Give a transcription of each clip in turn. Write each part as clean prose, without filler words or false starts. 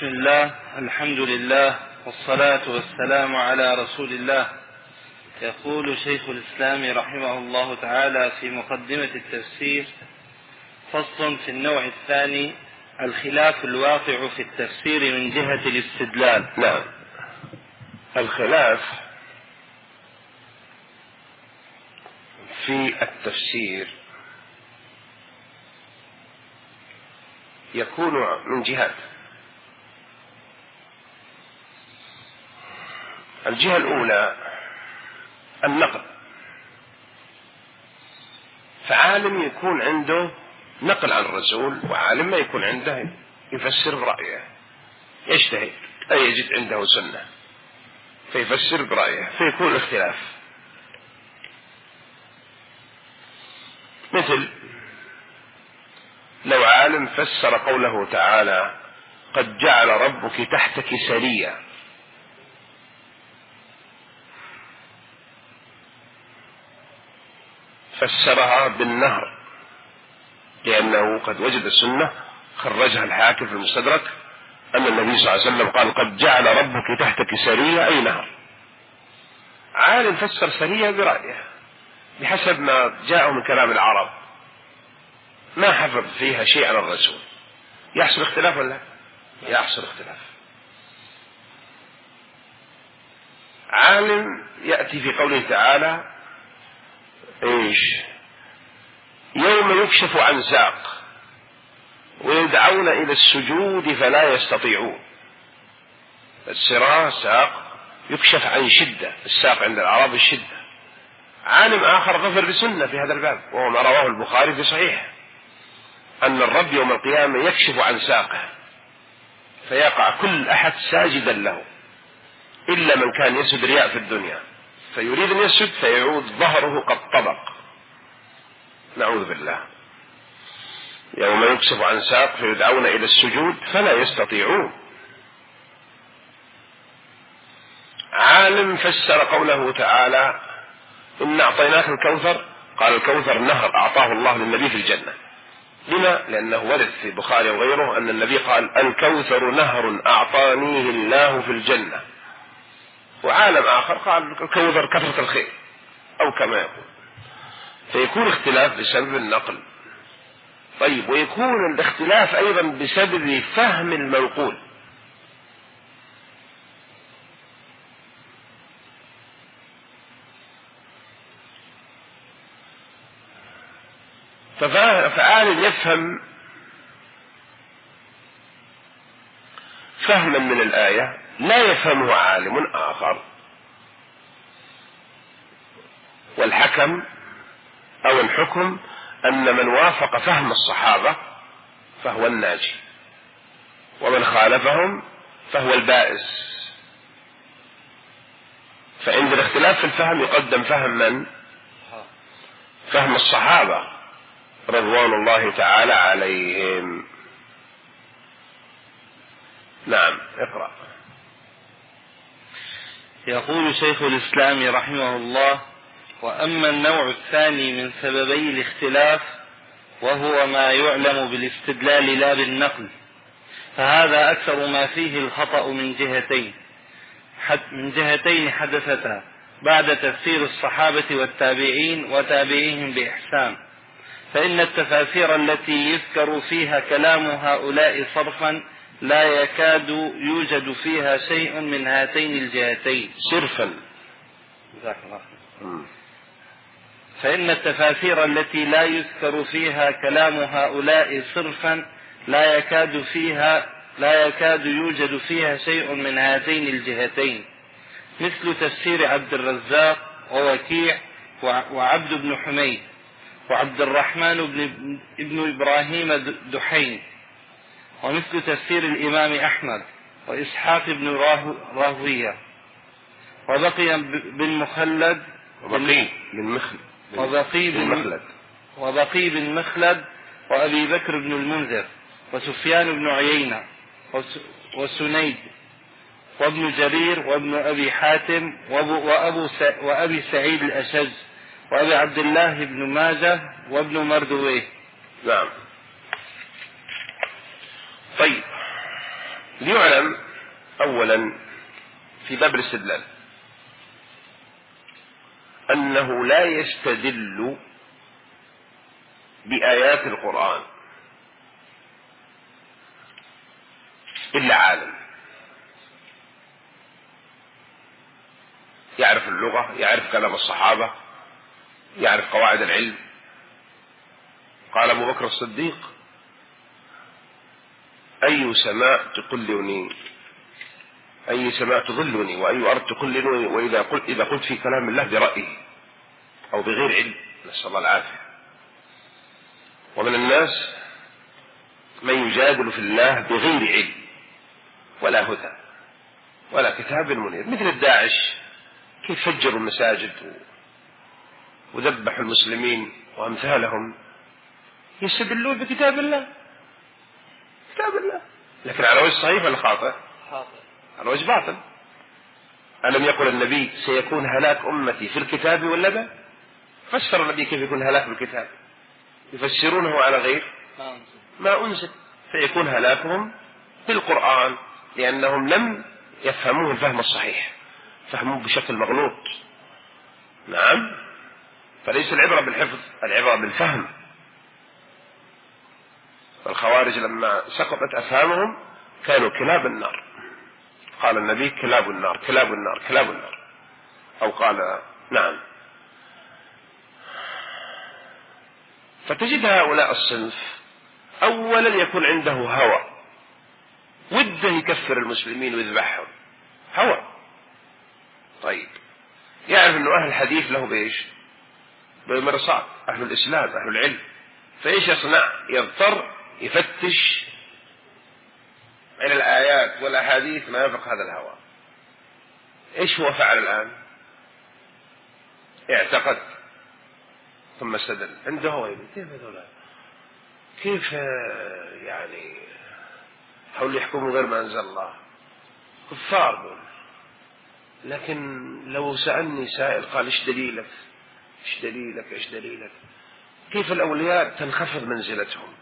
بسم الله، الحمد لله، والصلاة والسلام على رسول الله. يقول شيخ الإسلام رحمه الله تعالى في مقدمة التفسير: فصل في النوع الثاني، الخلاف الواقع في التفسير من جهة الاستدلال. نعم، الخلاف في التفسير يكون من جهات. الجهة الأولى النقل، فعالم يكون عنده نقل عن الرسول، وعالم ما يكون عنده يفسر برأيه، يجتهد لا يجد عنده سنة فيفسر برأيه، فيكون اختلاف. مثل لو عالم فسر قوله تعالى: قد جعل ربك تحتك سريا، فسرها بالنهر، لأنه قد وجد السنة خرجها الحاكم في المستدرك أن النبي صلى الله عليه وسلم قال: قد جعل ربك تحتك سريا، أي نهر. عالم فسر سريا برأيه بحسب ما جاءه من كلام العرب، ما حفظ فيها شيء عن الرسول. يحصل اختلاف ولا يحصل اختلاف؟ عالم يأتي في قوله تعالى: ايش؟ يوم يكشف عن ساق ويدعون إلى السجود فلا يستطيعون. السراء ساق يكشف عن شدة، الساق عند العرب الشدة. عالم آخر ظفر بسنة في هذا الباب، وهو ما رواه البخاري في صحيح، أن الرب يوم القيامة يكشف عن ساقه فيقع كل أحد ساجدا له، إلا من كان يسجد رياء في الدنيا، فيريد أن يسجد فيعود ظهره قد طبق، نعوذ بالله. يوم يكشف عن ساق فيدعون إلى السجود فلا يستطيعون. عالم فسر قوله تعالى: إن أعطيناك الكوثر، قال: الكوثر نهر أعطاه الله للنبي في الجنة. لما؟ لأنه ورد في البخاري وغيره أن النبي قال: الكوثر نهر أعطانيه الله في الجنة. وعالم آخر قال: الكوثر كثرة الخير، أو كما يقول. فيكون اختلاف بسبب النقل. طيب، ويكون الاختلاف أيضا بسبب فهم المنقول. فعالم يفهم فهما من الآية لا يفهمه عالم آخر، والحكم أو الحكم أن من وافق فهم الصحابة فهو الناجي، ومن خالفهم فهو البائس. فعند الاختلاف في الفهم يقدم فهم من؟ فهم الصحابة رضوان الله تعالى عليهم. نعم، اقرأ. يقول شيخ الإسلام رحمه الله: وأما النوع الثاني من سببي الاختلاف، وهو ما يعلم بالاستدلال لا بالنقل، فهذا أكثر ما فيه الخطأ من جهتين حدثتا بعد تفسير الصحابة والتابعين وتابعيهم بإحسان. فإن التفاسير التي يذكر فيها كلام هؤلاء صرفا لا يكاد يوجد فيها شيء من هاتين الجهتين صرفا. فإن التفاسير التي لا يذكر فيها كلام هؤلاء صرفا لا يكاد يوجد فيها شيء من هاتين الجهتين، مثل تفسير عبد الرزاق ووكيع وعبد بن حميد وعبد الرحمن بن إبراهيم دحين، ومثل تفسير الإمام أحمد وإسحاق بن راهوية وبقي بن مخلد وبقي بن مخلد وأبي بكر بن المنذر وسفيان بن عيينة وسنيد وابن جرير وابن أبي حاتم وأبي سعيد الأشج وأبي عبد الله بن ماجه وابن مردويه. نعم. طيب، ليعلم أولا في باب الاستدلال أنه لا يستدل بآيات القرآن إلا عالم يعرف اللغة، يعرف كلام الصحابة، يعرف قواعد العلم. قال أبو بكر الصديق: أي سماء تقلني، أي سماء تظلني، وأي أرض تقلني، إذا قلت في كلام الله برأيه أو بغير علم، نسأل الله العافية. ومن الناس من يجادل في الله بغير علم ولا هدى ولا كتاب منير، مثل الداعش كيف فجروا المساجد وذبحوا المسلمين وأمثالهم، يستدلون بكتاب الله، كتاب الله، لكن على وجه صحيح ولا خاطئ؟ على وجه باطل. ألم يقل النبي سيكون هلاك أمتي في الكتاب واللبن؟ فسر النبي كيف يكون هلاك بالكتاب، يفسرونه على غير ما أنزل، فيكون هلاكهم بالقرآن لأنهم لم يفهموه الفهم الصحيح، فهموه بشكل مغلوط. نعم، فليس العبرة بالحفظ، العبرة بالفهم. الخوارج لما سقطت أفهامهم كانوا كلاب النار، قال النبي: كلاب النار، كلاب النار، كلاب النار، أو قال نعم. فتجد هؤلاء الصنف أولا يكون عنده هوى، وده يكفر المسلمين ويذبحهم، هوى. طيب، يعرف أنه أهل الحديث له بإيش؟ بالمرصاد، أهل الإسلام، أهل العلم، فإيش يصنع؟ يضطر يفتش عن الآيات والأحاديث ما يفق هذا الهوى. إيش هو فعل الآن؟ اعتقد ثم استدل، عنده هوى. كيف هذولا؟ كيف يعني حاولوا يحكموا غير ما أنزل الله؟ كفار دول. لكن لو سألني سائل قال: إيش دليلك؟ إيش دليلك؟ إيش دليلك؟ كيف الأولياء تنخفض منزلتهم؟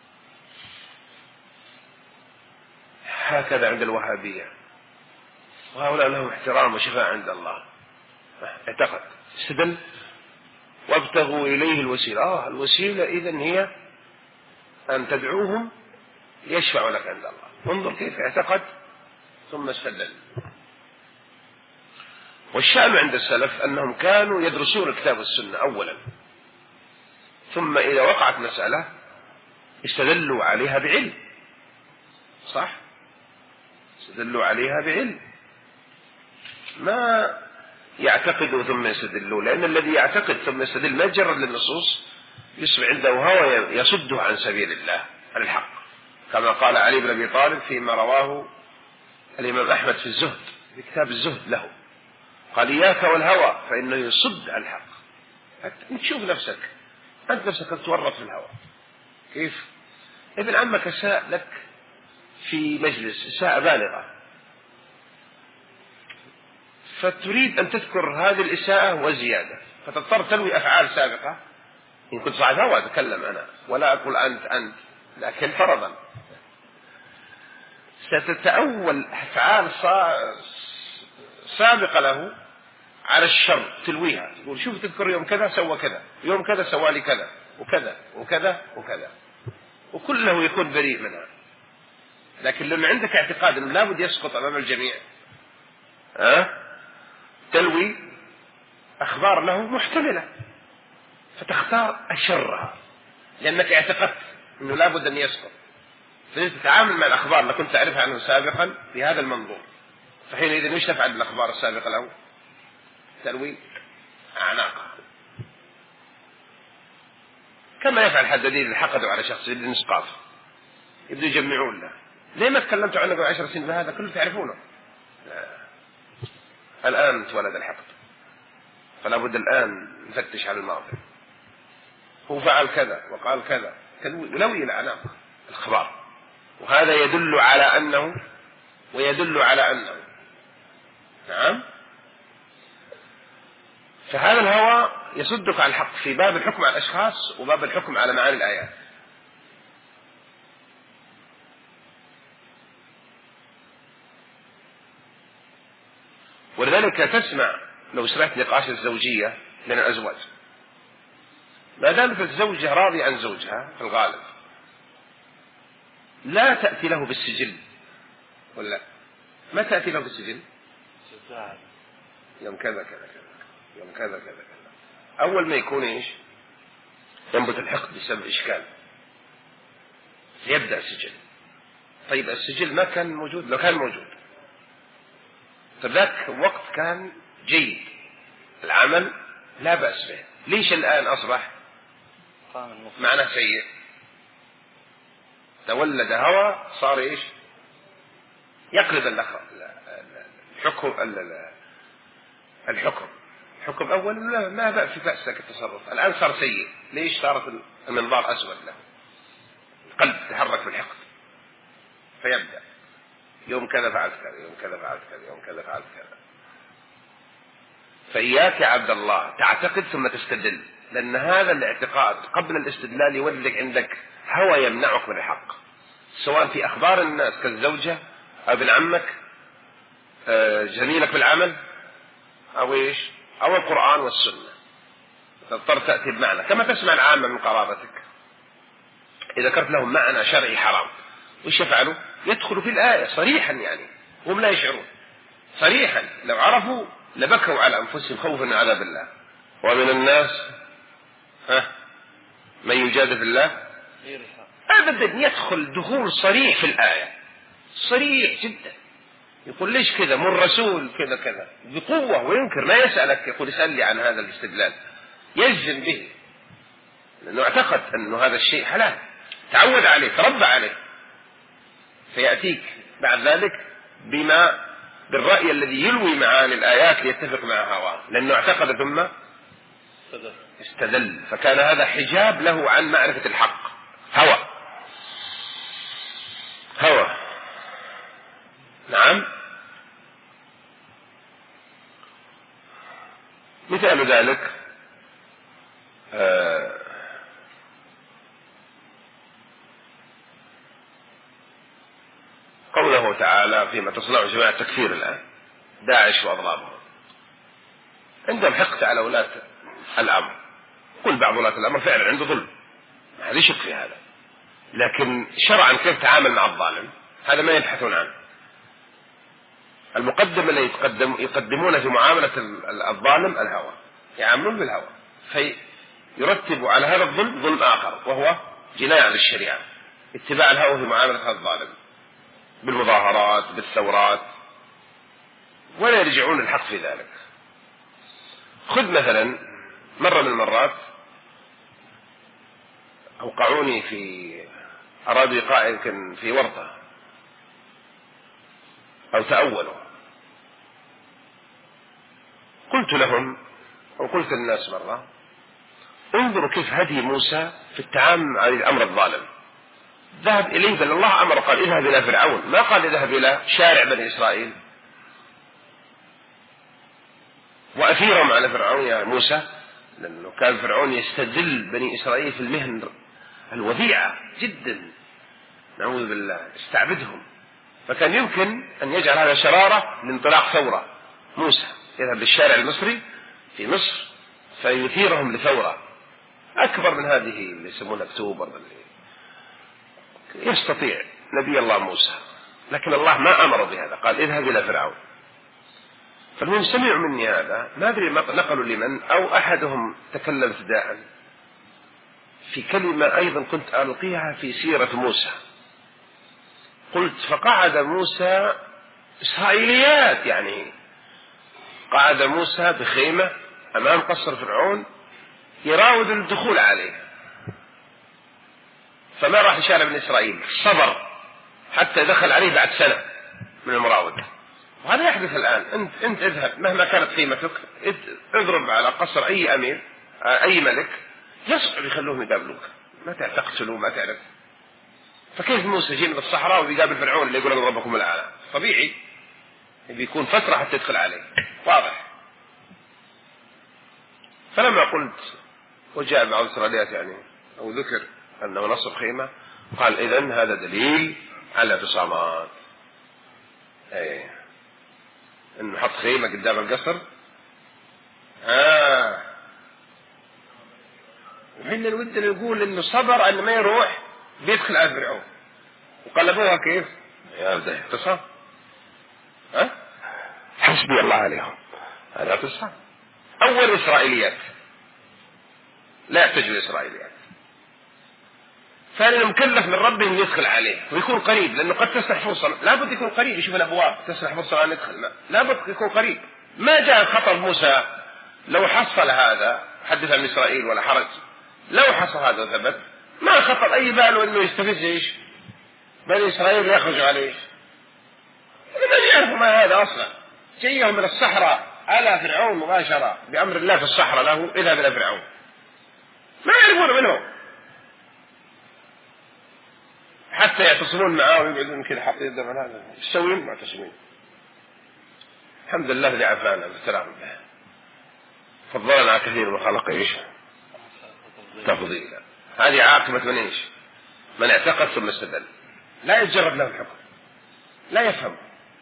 هكذا عند الوهابية، وهؤلاء لهم احترام وشفاء عند الله. اعتقد، استدل، وابتغوا إليه الوسيلة. الوسيلة إذن هي أن تدعوهم ليشفعوا لك عند الله. انظر كيف اعتقد ثم استدل. والشأن عند السلف أنهم كانوا يدرسون الكتاب والسنة أولا، ثم إذا وقعت مسألة استدلوا عليها بعلم. صح؟ استدلوا عليها بعلم، ما يعتقدوا ثم يستدلوا، لأن الذي يعتقد ثم يستدل ما يتجرد للنصوص يصبح عنده هوى يصده عن سبيل الله، عن الحق، كما قال علي بن أبي طالب فيما رواه الإمام أحمد في الزهد، في كتاب الزهد له، قال: إياك والهوى فإنه يصد عن الحق. أنت تشوف نفسك، أنت نفسك تتورط في الهوى. كيف؟ ابن عمك ساء لك في مجلس ساء بالغة، فتريد أن تذكر هذه الإساءة وزيادة، فتضطر تلوي أفعال سابقة. إن كنت صاحب هوى أتكلم أنا ولا أقول أنت، لكن فرضا ستتأول أفعال سابقة له على الشر، تلويها، تقول: شوف، تذكر يوم كذا سوى كذا، يوم كذا سوى لي كذا وكذا وكذا وكذا، وكله يكون بريء منها. لكن لما عندك اعتقاد أنه لابد يسقط أمام الجميع، تلوي أخبار له محتملة، فتختار أشرها لأنك اعتقدت أنه لابد أن يسقط، فتتعامل مع الأخبار اللي كنت تعرفها عنه سابقا بهذا المنظور. فحينئذ ايش تفعل بالأخبار السابقة له؟ تلوي أعناقها، كما يفعل الحدادين اللي حقدوا على شخص يريد إسقاطه، يبدو يجمعون له: ليه ما تكلمتوا عنه قبل 10 سنين؟ هذا كله تعرفونه، الآن تولد الحقد، فلا بد الآن نفتش على الماضي. هو فعل كذا وقال كذا، ولوي الأعناق الأخبار، وهذا يدل على أنه ويدل على أنه. نعم، فهذا الهوى يصدك عن الحق في باب الحكم على الأشخاص وباب الحكم على معاني الآيات. ولذلك تسمع لو سمعت نقاش الزوجية بين الأزواج، ما دامت الزوجة راضية عن زوجها في الغالب لا تأتي له بالسجل، ولا ما تأتي له بالسجل يوم كذا كذا كذا يوم كذا كذا كذا. أول ما يكون إيش ينبت الحقد بسبب إشكال يبدأ السجل. طيب السجل ما كان موجود، لو كان موجود فذاك وقت كان جيد، العمل لا بأس به. ليش الآن أصبح معنى سيء؟ تولد هوى صار إيش يقلب الحكم أول ما بقى في بأسك التصرف، الآن صار سيء. ليش؟ صارت المنظار أسود له، القلب تحرك بالحقد، فيبدأ يوم كذا فعلت كذا، يوم كذا فعلت كذا، يوم كذا فعلت كذا. فإياك يا عبد الله تعتقد ثم تستدل، لأن هذا الاعتقاد قبل الاستدلال يولد عندك هوى يمنعك من الحق، سواء في أخبار الناس كالزوجة أو ابن عمك، زميلك بالعمل، أو إيش، أو القرآن والسنة. تضطر تأتي بمعنى، كما تسمع العامة من قرابتك إذا ذكرت لهم معنى شرعي حرام وش يفعلوا؟ يدخلوا في الآية صريحا، يعني هم لا يشعرون صريحا، لو عرفوا لبكوا على أنفسهم خوفا من عذاب الله. ومن الناس من يجادل في الله أبدا، يدخل دخول صريح في الآية، صريح جدا، يقول ليش كذا، من رسول كذا كذا بقوة، وينكر، ما يسألك، يقول اسألني عن هذا الاستدلال، يجزم به لأنه اعتقد أنه هذا الشيء حلال، تعود عليه، تربى عليه، فيأتيك بعد ذلك بالرأي الذي يلوي معاني الآيات ليتفق مع هواه، لأنه اعتقد ثم استدل، فكان هذا حجاب له عن معرفة الحق. هوى. نعم. مثال ذلك قوله تعالى فيما تصنع جماعة التكفير الآن، داعش وأضرابهم، عندهم حقد على ولاة الأمر، كل بعض ولاة الأمر فعلا عنده ظلم، ما حد يشك في هذا، لكن شرعا كيف تعامل مع الظالم هذا ما يبحثون عنه. المقدم اللي يقدمون في معاملة الظالم الهوى، يعاملون بالهوى، فيرتب على هذا الظلم ظلم آخر وهو جناية على الشريعة، اتباع الهوى في معاملة هذا الظالم بالمظاهرات بالثورات، ولا يرجعون الحق في ذلك. خذ مثلا مرة من المرات أوقعوني أرادوا إيقاع يمكن في ورطة أو تأولوا، قلت لهم أو قلت للناس مرة انظروا كيف هدي موسى في التعامل مع الأمر الظالم، ذهب إليه، بل الله أمر قال اذهب إلى فرعون، ما قال اذهب إلى شارع بني إسرائيل وأثيرهم على فرعون يا موسى، لأنه كان فرعون يستدل بني إسرائيل في المهن الوضيعة جدا، نعوذ بالله، استعبدهم، فكان يمكن أن يجعل هذا شرارة لانطلاق ثورة. موسى يذهب للشارع المصري في مصر فيثيرهم لثورة أكبر من هذه اللي يسمونها أكتوبر، يستطيع نبي الله موسى، لكن الله ما أمر بهذا، قال اذهب إلى فرعون. فالمهم سمعوا مني هذا، ما أدري نقلوا لمن، أو أحدهم تكلم ابتداء في كلمة أيضا كنت ألقيها في سيرة موسى، قلت فقعد موسى، إسرائيليات يعني، قعد موسى بخيمة أمام قصر فرعون يراود الدخول عليه، فما راح لشارع بني إسرائيل، صبر حتى دخل عليه بعد سنة من المراودة. وهذا يحدث الآن، أنت اذهب مهما كانت قيمتك، اضرب على قصر أي أمير أي ملك، يصعب يخلوهم يقابلوك، ما تقتلوا ما تعرف. فكيف موسى جاي من الصحراء ويقابل فرعون اللي يقول لك ربكم الأعلى؟ طبيعي بيكون فترة حتى يدخل عليه، واضح. فلما قلت وجاء بعض الإسرائيليات يعني أو ذكر أنه نصب خيمة، قال إذن هذا دليل على اعتصامات. انه حط خيمة قدام القصر. وحين ودنا نقول انه صبر ان ما يروح بيدخل على فرعون، وقلبوها كيف؟ يا ده اعتصام. حسبي الله عليهم، هذا اعتصام. اول اسرائيليات، لا يحتاج الاسرائيليات. ثانيا مكلف من ربه ان يدخل عليه ويكون قريب، لانه قد تسنح فرصه، لابد يكون قريب يشوف الابواب، تسنح فرصه ان يدخل، لابد يكون قريب. ما جاء خطر موسى لو حصل هذا، حدث عن اسرائيل ولا حرج، لو حصل هذا وثبت ما خطر اي باله انه يستفز ايش؟ بني اسرائيل يخرجوا عليه. ما يعرفوا ما هذا اصلا، جيهم من الصحراء على فرعون مباشره بامر الله في الصحراء، له اذهب الى فرعون، ما يعرفون منه، حتى يعتصمون معاه ويقعدون كذا حاطين يدهم على هذا، يسوون معتصمين. الحمد لله الذي عافانا بالسلام، فضلنا على كثير من خلق ايش؟ تفضيلا. هذه عاقبة من ايش؟ من اعتقد ثم استدل، لا يتجرد له الحكم، لا يفهم.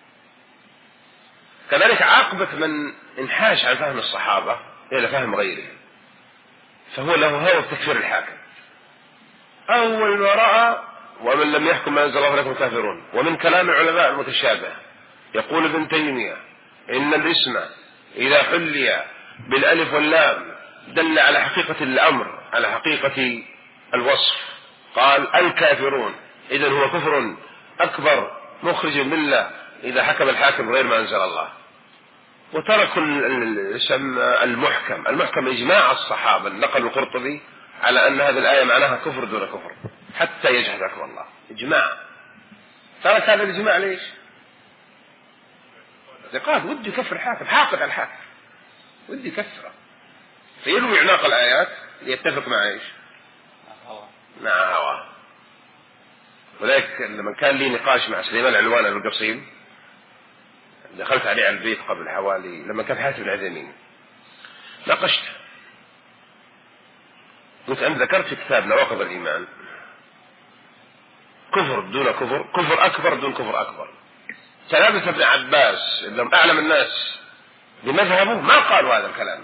كذلك عاقبة من انحاش عن فهم الصحابة الى فهم غيرهم، فهو له هوى تكفير الحاكم. اول ما رأى ومن لم يحكم ما انزل الله فليكن كافرون، ومن كلام العلماء المتشابه. يقول ابن تيمية ان الاسم اذا حلي بالالف واللام دل على حقيقة الامر، على حقيقة الوصف. قال الكافرون، اذا هو كفر اكبر مخرج ملة اذا حكم الحاكم غير ما انزل الله. وتركوا الاسم المحكم اجماع الصحابة، نقل القرطبي على ان هذه الايه معناها كفر دون كفر حتى يجحد حكم الله، اجماع. ترك هذا الاجماع ليش؟ قال ودي يكفر الحاكم، حاقد على الحاكم، ودي يكفره، فيلوي عناق الايات ليتفق مع ايش؟ مع هواه. ولذلك لما كان لي نقاش مع سليمان علوان القصيم، دخلت عليه على البيت قبل حوالي، لما كان حاتم العثيمين، ناقشته، قلت أنا ذكرت في كتاب نواقض الإيمان كفر دون كفر، كفر أكبر دون كفر أكبر. تلامذة ابن عباس اللي أعلم الناس بمذهبه ما قالوا هذا الكلام،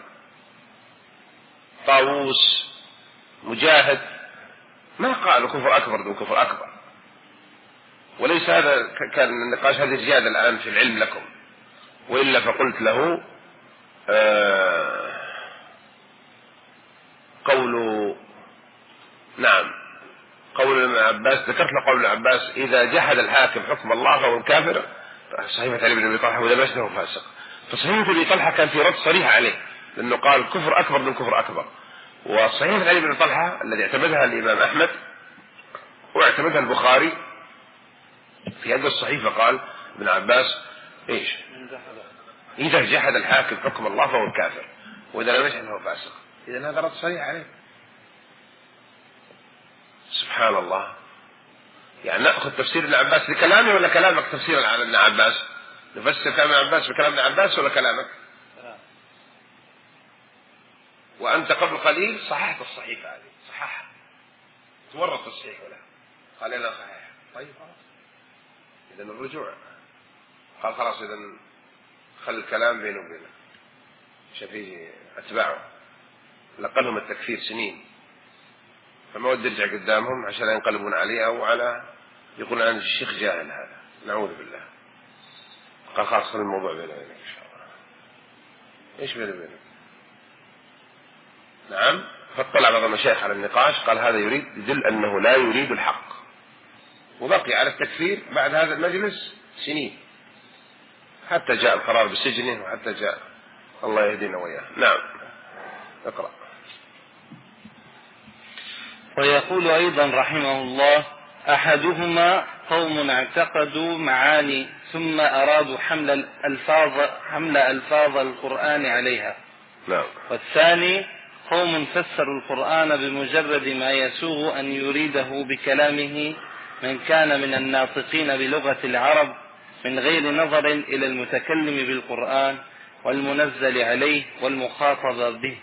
طاووس، مجاهد، ما قالوا كفر أكبر دون كفر أكبر. وليس هذا كان النقاش، هذه زيادة الآن في العلم لكم، وإلا فقلت له قول ابن عباس، ذكرت له قول ابن عباس إذا جحد الحاكم حكم الله فهو كافر. صحيفة علي بن أبي طلحة وإذا مسه فاسق. فصحيفة أبي طلحة كان في رد صريح عليه، لأنه قال كفر أكبر من كفر أكبر. وصحيفة علي بن أبي طلحة الذي اعتمدها الإمام أحمد واعتمدها البخاري، في هذه الصحيفة قال ابن عباس إيش؟ إذا جحد الحاكم حكم الله فهو كافر، وإذا لم يجحد فهو فاسق. إذا هذا رد صريح عليه. سبحان الله. يعني نأخذ تفسير ابن عباس لكلامي ولا كلامك تفسير على ابن عباس؟ نفسر كلام ابن عباس بكلام ابن عباس ولا كلامك؟ وأنت قبل قليل صححت الصحيفة هذه، صححها، تورط الصحيح ولا قال لا صحيح. طيب خلاص، إذا الرجوع. قال خلاص إذا خل الكلام بينه وبينه، شفيه أتباعه لقلهم التكفير سنين، فما ود يرجع قدامهم عشان ينقلبون عليه أو على يقول عن الشيخ جاهل. هذا نعوذ بالله. قال خلاص خل الموضوع بينه وبينك إن شاء الله. إيش بينه وبينك؟ نعم. فاطلع بعض المشايخ على النقاش، قال هذا يدل أنه لا يريد الحق، وبقي على التكفير بعد هذا المجلس سنين حتى جاء القرار بسجنه، وحتى جاء الله يهدينا وإياه. نعم اقرأ. ويقول أيضا رحمه الله: أحدهما قوم اعتقدوا معاني ثم أرادوا حمل ألفاظ القرآن عليها. نعم. والثاني قوم فسروا القرآن بمجرد ما يسوغ أن يريده بكلامه من كان من الناطقين بلغة العرب، من غير نظر إلى المتكلم بالقرآن والمنزل عليه والمخاطب به.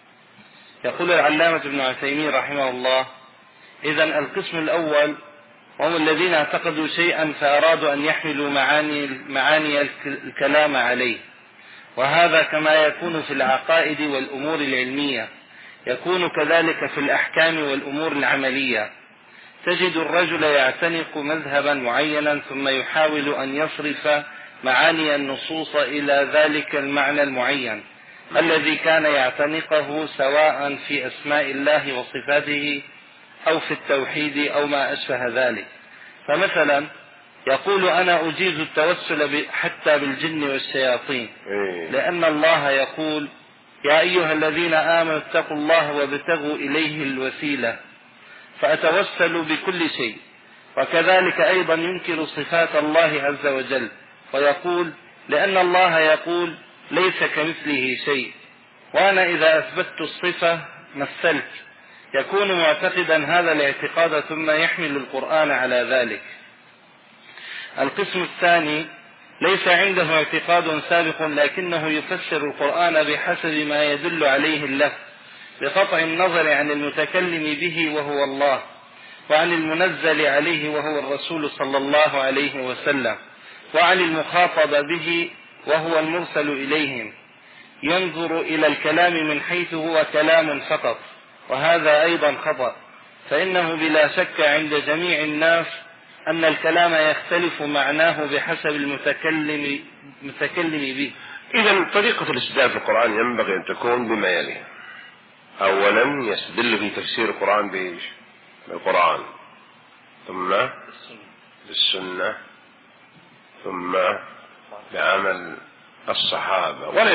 يقول العلامة ابن عثيمين رحمه الله: إذن القسم الأول وهم الذين اعتقدوا شيئا فأرادوا أن يحملوا معاني الكلام عليه. وهذا كما يكون في العقائد والأمور العلمية يكون كذلك في الأحكام والأمور العملية. تجد الرجل يعتنق مذهبا معينا ثم يحاول أن يصرف معاني النصوص إلى ذلك المعنى المعين الذي كان يعتنقه، سواء في أسماء الله وصفاته أو في التوحيد أو ما أشبه ذلك. فمثلا يقول أنا أجيز التوسل حتى بالجن والشياطين، لأن الله يقول يا أيها الذين آمنوا اتقوا الله وابتغوا إليه الوسيلة، فأتوسل بكل شيء. وكذلك أيضا ينكر صفات الله عز وجل ويقول لأن الله يقول ليس كمثله شيء، وأنا إذا أثبتت الصفة مثلت. يكون معتقدا هذا الاعتقاد ثم يحمل القرآن على ذلك. القسم الثاني ليس عنده اعتقاد سابق، لكنه يفسر القرآن بحسب ما يدل عليه اللفظ، بقطع النظر عن المتكلم به وهو الله، وعن المنزل عليه وهو الرسول صلى الله عليه وسلم، وعن المخاطب به وهو المرسل إليهم. ينظر إلى الكلام من حيث هو كلام فقط، وهذا أيضا خطأ، فإنه بلا شك عند جميع الناس أن الكلام يختلف معناه بحسب المتكلم به. إذن طريقة الاستدلال في القرآن ينبغي أن تكون بما يلي: أولا يستدل في تفسير القرآن بالقرآن، ثم بالسنة، ثم بعمل الصحابة، ولا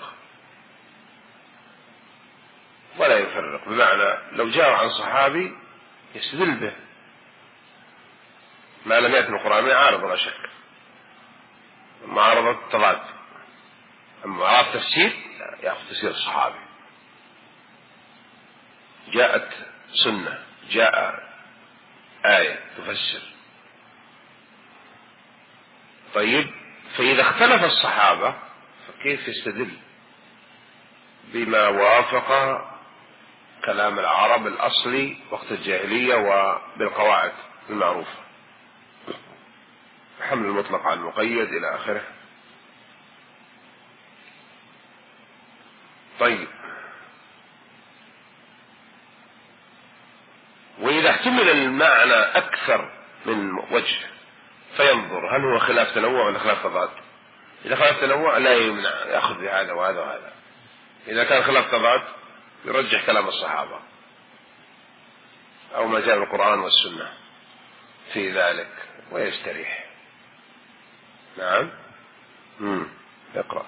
يفرق. بمعنى لو جاء عن صحابي يستدل به ما لم يأتي القرآن يعارض ولا شك، معارضة تضاد. أما عرف تفسير يأخذ تفسير الصحابي. جاءت سنة، جاء آية تفسر. طيب، فإذا اختلف الصحابة فكيف يستدل بما وافق كلام العرب الأصلي وقت الجاهلية وبالقواعد المعروفة، حمل المطلق على المقيد إلى آخره. طيب، وإذا احتمل المعنى أكثر من وجه فينظر هل هو خلاف تنوع ولا خلاف تضاد. إذا خلاف تنوع لا يمنع يأخذ بهذا وهذا وهذا. إذا كان خلاف تضاد يرجح كلام الصحابة أو ما جاء من القرآن والسنة في ذلك ويستريح. نعم. اقرأ.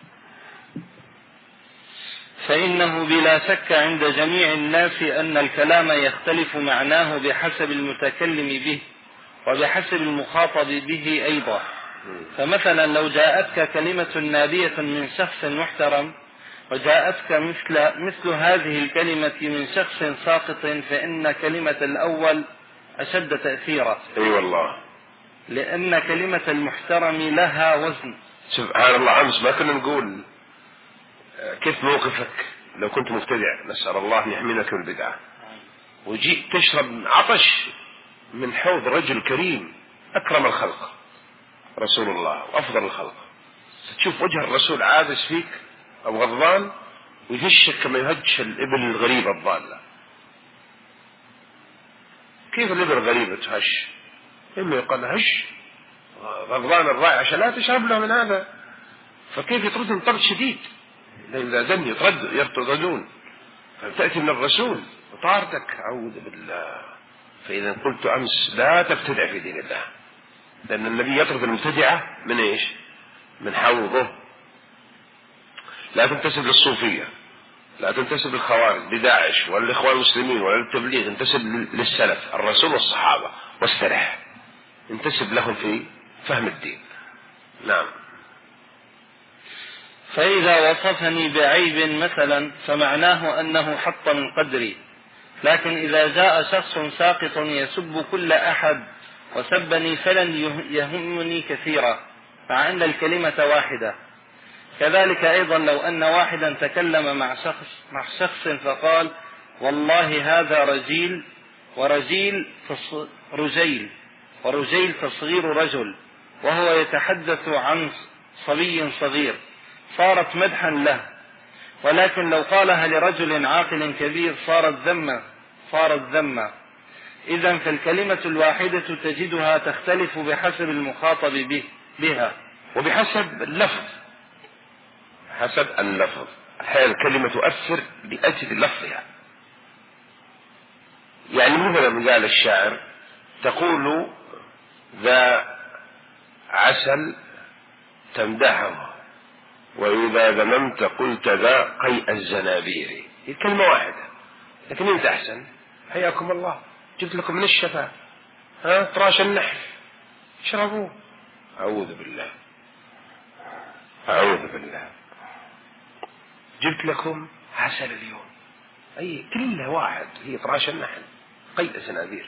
فإنه بلا شك عند جميع الناس أن الكلام يختلف معناه بحسب المتكلم به وبحسب المخاطب به أيضا. فمثلا لو جاءتك كلمة نادية من شخص محترم وجاءتك مثل هذه الكلمة من شخص ساقط، فإن كلمة الأول أشد تأثيرا. أي والله، لأن كلمة المحترم لها وزن. سبحان الله. أمس ما كنا نقول كيف موقفك لو كنت مبتدع، نسأل الله أن يحمينك من البدعة، وجيت تشرب عطش من حوض رجل كريم أكرم الخلق رسول الله وأفضل الخلق، تشوف وجه الرسول عابس فيك أو غضبان ويهشك كما يهج الإبل الغريبة الضالة. كيف الإبل الغريبة تهش؟ إما يقال هش غضبان الراعي عشان لا تشرب له من هذا، فكيف يطردون طرد شديد؟ إذا دم يطردون، فتأتي من الرسول وطاردك. أعوذ بالله. فإذا قلت أمس لا تبتدع في دين الله، لأن النبي يطرد المبتدعة من إيش؟ من حوضه. لا تنتسب للصوفية، لا تنتسب للخوارج لداعش ولا الإخوان المسلمين ولا التبليغ، انتسب للسلف الرسول والصحابة واسترح، انتسب لهم في فهم الدين. نعم. فإذا وصفني بعيب مثلا فمعناه أنه حط من قدري، لكن إذا جاء شخص ساقط يسب كل أحد وسبني فلن يهمني كثيرا، مع أن الكلمة واحدة. كذلك أيضا لو أن واحدا تكلم مع شخص فقال والله هذا رجيل، ورجيل رجيل ورجيل تصغير رجل، وهو يتحدث عن صبي صغير، صارت مدحا له. ولكن لو قالها لرجل عاقل كبير صارت ذمة. إذن فالكلمة الواحدة تجدها تختلف بحسب المخاطب بها وبحسب اللفظ. حسب اللفظ، أحيانا الكلمة تؤثر لأجل لفظها. يعني مثلا قال الشاعر: تقول ذا عسل تمدحه، وإذا ذممت قلت ذا قيء الزنابير. هي كلمة واحدة، لكن انت أحسن. حياكم الله، جبت لكم من الشفا طراش النحل، اشربوه. أعوذ بالله، أعوذ بالله. جبت لكم عسل اليوم، أي كلها واحد، هي طراش النحل، قيء الزنابير.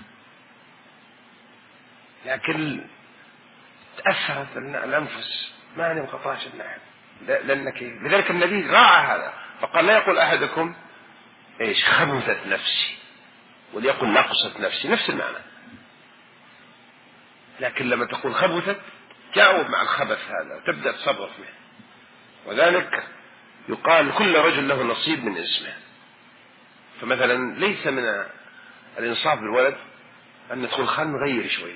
لكن تأثرت الأنفس، ما نبغى طراش النحل، لأنك لذلك النبي راعى هذا فقال: لا يقول أحدكم إيش خبثت نفسي، وليقل نقصت نفسي، نفس المعنى. لكن لما تقول خبثت جاوب مع الخبث هذا، تبدأ تصرف منه. وذلك يقال: كل رجل له نصيب من اسمه. فمثلا ليس من الإنصاف بالولد أن ندخل خلنا نغير شوي،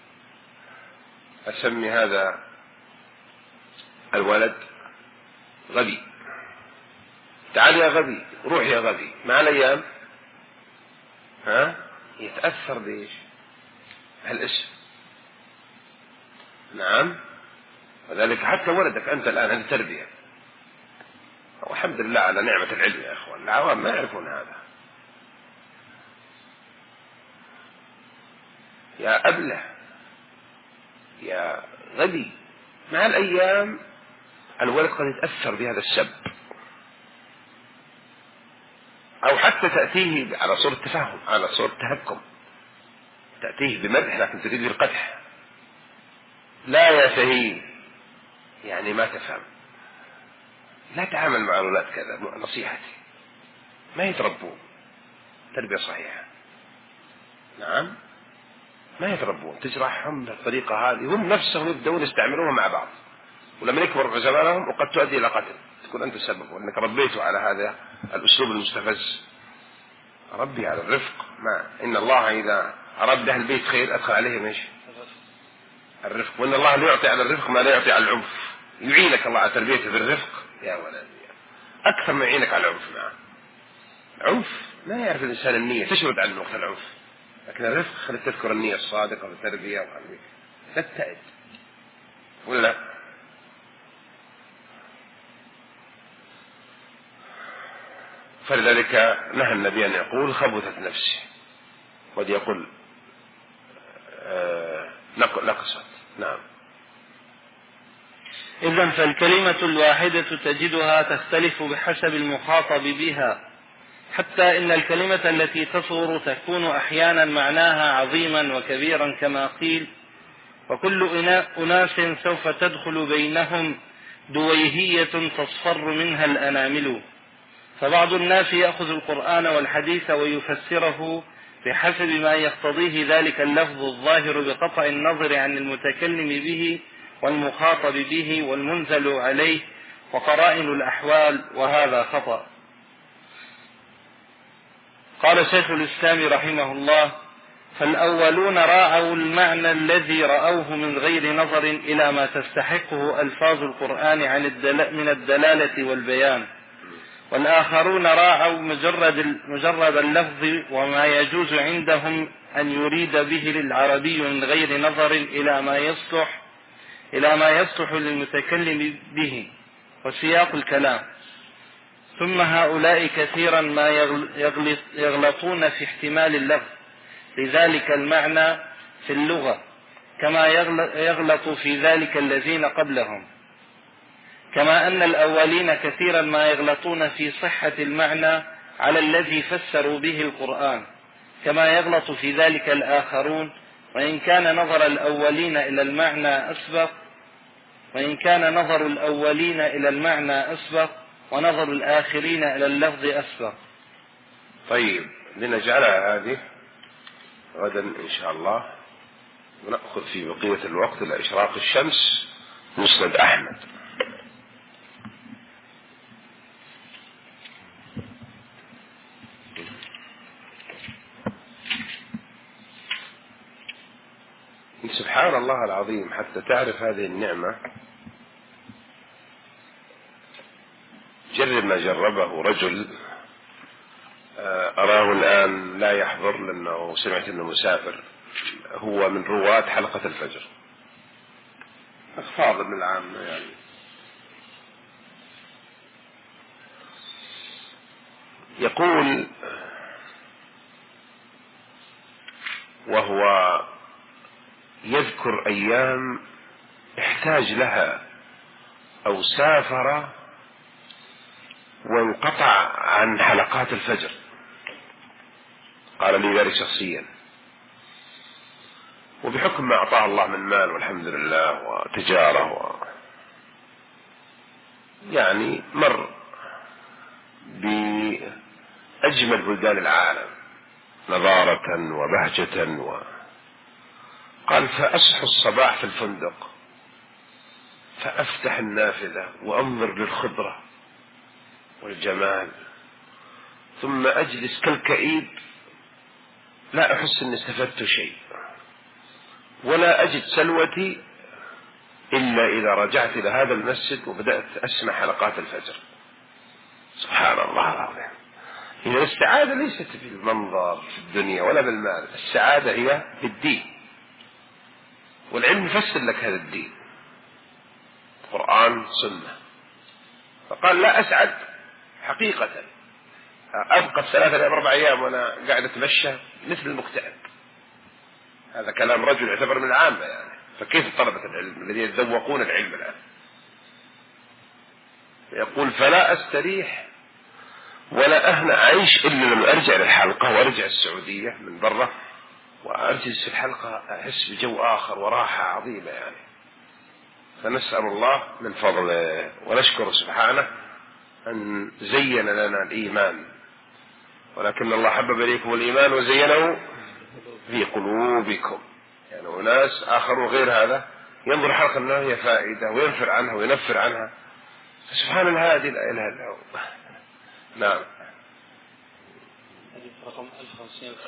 أسمي هذا الولد غبي، تعال يا غبي، روح يا غبي. مع الأيام يتأثر بإيش؟ هالاسم. نعم. وذلك حتى ولدك أنت الآن، هذه تربية، والحمد لله على نعمة العلم يا أخوان. العوام ما يعرفون هذا. يا أبله، يا غبي. مع الأيام الولد قد يتأثر بهذا السب، أو حتى تأتيه على صورة تفاهم، على صورة تهكم، تأتيه بمدح لكن تريد القدح. لا يا سهيل، يعني ما تفهم. لا تعامل مع الأولاد كذا، نصيحتي، ما يتربون تربية صحيحة. نعم، ما يتربون، تجرحهم بالطريقة هذه، هم نفسهم يبدأون يستعملوها مع بعض، ولما يكبر في زمانهم وقد تؤدي إلى قتل، تكون أنت السبب، وأنك ربيته على هذا الأسلوب المستفز. ربي على الرفق. ما إن الله إذا أراد أهل البيت خير أدخل عليهم إيش؟ الرفق. وإن الله لا يعطي على الرفق ما لا يعطي على العنف. يعينك الله على تربيته بالرفق يا ولدي أكثر ما يعينك على العنف معه. العنف ما يعرف الإنسان النية، تشرد عن وقت العنف، لكن الرفق خليك تذكر النية الصادقة والتربية وخليك تبتعد. ولا فلذلك نهى النبي أن يقول خبثت نفسي، قد يقول نقصت. نعم. إذن فالكلمة الواحدة تجدها تختلف بحسب المخاطب بها، حتى إن الكلمة التي تصغر تكون أحيانا معناها عظيما وكبيرا كما قيل: وكل أناس سوف تدخل بينهم دويهية تصفر منها الأنامل. فبعض الناس يأخذ القرآن والحديث ويفسره بحسب ما يقتضيه ذلك اللفظ الظاهر بقطع النظر عن المتكلم به والمخاطب به والمنزل عليه وقرائن الأحوال، وهذا خطأ. قال شيخ الإسلام رحمه الله: فالأولون راعوا المعنى الذي رأوه من غير نظر إلى ما تستحقه ألفاظ القرآن من الدلالة والبيان، والآخرون راعوا مجرد اللفظ وما يجوز عندهم أن يريد به للعربي من غير نظر إلى ما يصلح للمتكلم به وسياق الكلام. ثم هؤلاء كثيرا ما يغلطون في احتمال اللفظ لذلك المعنى في اللغة، كما يغلط في ذلك الذين قبلهم. كما أن الأولين كثيرا ما يغلطون في صحة المعنى على الذي فسروا به القرآن، كما يغلط في ذلك الآخرون، وإن كان نظر الأولين إلى المعنى أسبق ونظر الآخرين إلى اللفظ أسبق. طيب، لنجعلها هذه غدا إن شاء الله ونأخذ في بقية الوقت إلى إشراق الشمس مسند أحمد. سبحان الله العظيم، حتى تعرف هذه النعمة جرب ما جربه رجل أراه الآن لا يحضر لأنه سمعت أنه مسافر، هو من رواة حلقة الفجر، فاضل من العامة يعني. يقول وهو يذكر أيام احتاج لها أو سافر وانقطع عن حلقات الفجر، قال لي ذلك شخصيا، وبحكم ما أعطاه الله من مال والحمد لله وتجارة يعني مر بأجمل بلدان العالم نظارة وبهجة قال فأصحو الصباح في الفندق فأفتح النافذة وأنظر للخضرة والجمال، ثم أجلس كالكئيب لا أحس أني استفدت شيء ولا أجد سلوتي إلا إذا رجعت إلى هذا المسجد وبدأت أسمع حلقات الفجر. سبحان الله العظيم. إذا السعادة ليست في المنظر في الدنيا ولا بالمال، السعادة هي في الدين، والعلم يفسر لك هذا الدين، قرآن سنة. فقال لا أسعد حقيقة أبقى 3 أيام 4 أيام وأنا قاعد أتمشى مثل المكتئب. هذا كلام رجل يعتبر من العامة يعني، فكيف طلبة العلم الذين يتذوقون العلم الآن؟ يقول فلا أستريح ولا أهنأ عيش إلا لما أرجع للحلقة وأرجع السعودية من برا وأجلس في الحلقة أحس بجو آخر وراحة عظيمة يعني. فنسأل الله من فضله ونشكر سبحانه أن زين لنا الإيمان، ولكن الله حبب إليكم الإيمان وزينه في قلوبكم. يعني وناس آخرون غير هذا ينظر حلقة أنها هي فائدة وينفر عنها وينفر عنها، سبحان الهادي لا إله إلا هو. نعم.